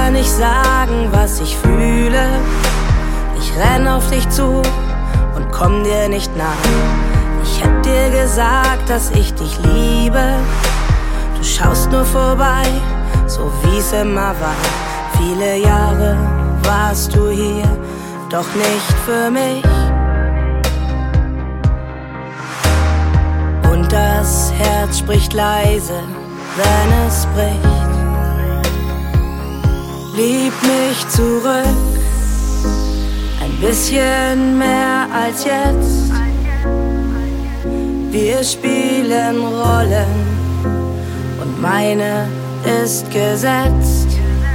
kann nicht sagen, was ich fühle. Ich renn auf dich zu und komm dir nicht nah. Ich hätt dir gesagt, dass ich dich liebe. Du schaust nur vorbei, so wie's immer war. Viele Jahre warst du hier, doch nicht für mich. Und das Herz spricht leise, wenn es bricht. Lieb mich zurück, ein bisschen mehr als jetzt. Wir spielen Rollen und meine ist gesetzt.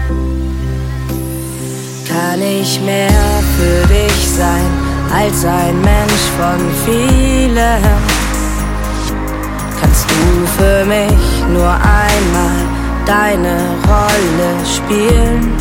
Kann ich mehr für dich sein als ein Mensch von vielen? Kannst du für mich nur einmal deine Rolle spielen?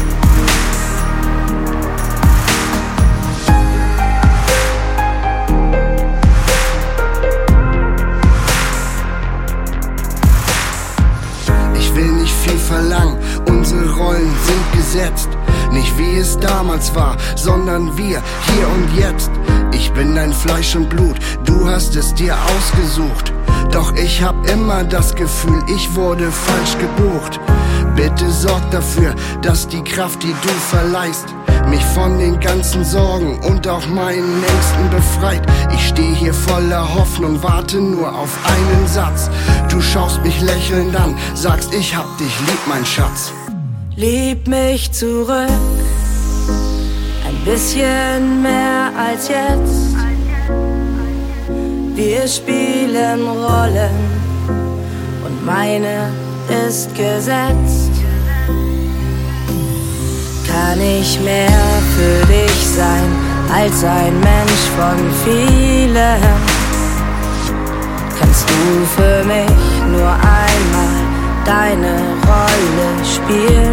Ich will nicht viel verlangen, unsere Rollen sind gesetzt. Nicht wie es damals war, sondern wir, hier und jetzt. Ich bin dein Fleisch und Blut, du hast es dir ausgesucht. Doch ich hab immer das Gefühl, ich wurde falsch gebucht. Bitte sorg dafür, dass die Kraft, die du verleihst, mich von den ganzen Sorgen und auch meinen Ängsten befreit. Ich steh hier voller Hoffnung, warte nur auf einen Satz. Du schaust mich lächelnd an, sagst, ich hab dich lieb, mein Schatz. Lieb mich zurück, ein bisschen mehr als jetzt. Wir spielen Rollen und meine ist gesetzt. Kann ich mehr für dich sein als ein Mensch von vielen? Kannst du für mich nur einmal deine Rolle spielen?